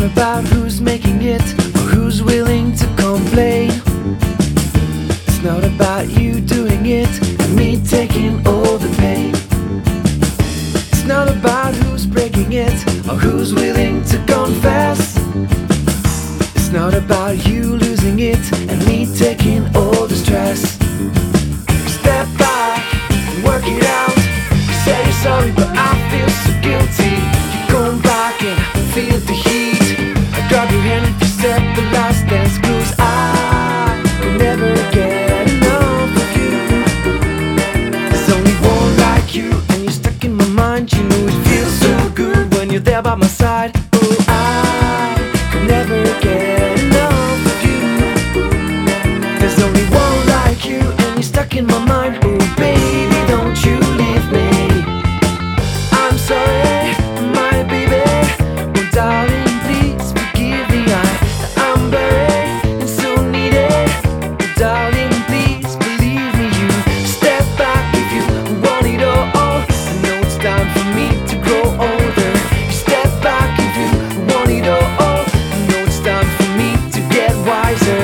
about who's making it or who's willing to complain. It's not about you doing it and me taking all the pain. It's not about who's breaking it or who's willing to confess. It's not about you losing it and me taking all the stress. Step back and work it out. You say you're sorry but I feel so guilty. You come back and I feel the heat. I grab your hand if you step the last dance, 'cause I will never get enough of you. There's only one like you and you're stuck in my mind. You know it feels so good when you're there by my side. Oh, I could never get enough of you. There's only one like you and you're stuck in my mind. Oh baby, don't you leave me. I'm sorry, my baby. Oh darling, please forgive me. I'm buried and so needed. Oh darling, please believe me. You step back if you want it all. I know it's time for me to grow older. You step back if you want it all. I know it's time for me to get wiser.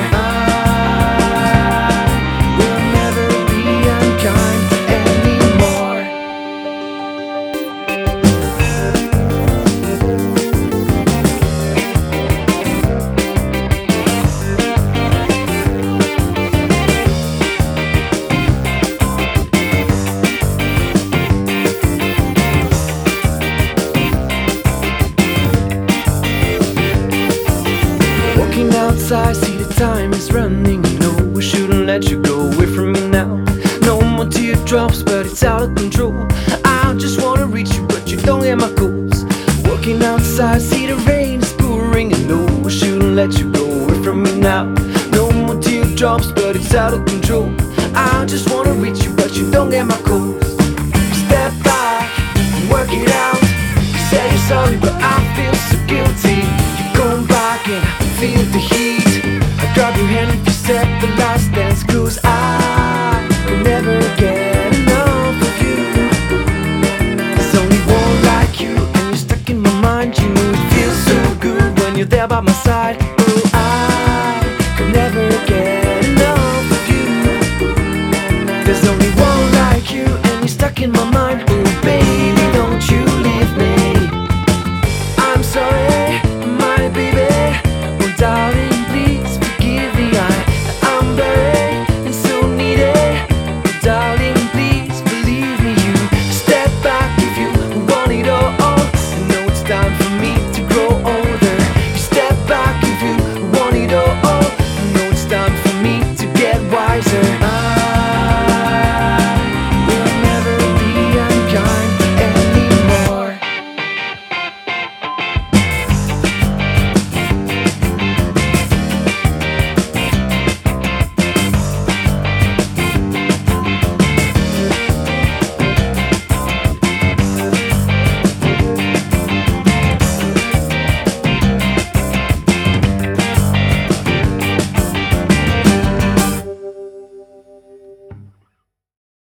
I will never be unkind anymore. Walking outside, see the time is running. No, I shouldn't let you go away from me now. No more teardrops, but it's out of control. I just wanna reach you, but you don't get my calls. Walking outside, see the rain is pouring. And no, I shouldn't let you go away from me now. No more teardrops, but it's out of control. I just wanna reach you, but you don't get my calls. Step back and work it out. You say you're sorry, but I feel so guilty. You come back and I feel the heat. I grab your hand if you step the last dance, 'cause I will never get enough of you. There's only one like you and you're stuck in my mind. You know it feels so good when you're there by my side. Oh, I could never get enough of you. There's only one like you and you're stuck in my mind. Oh,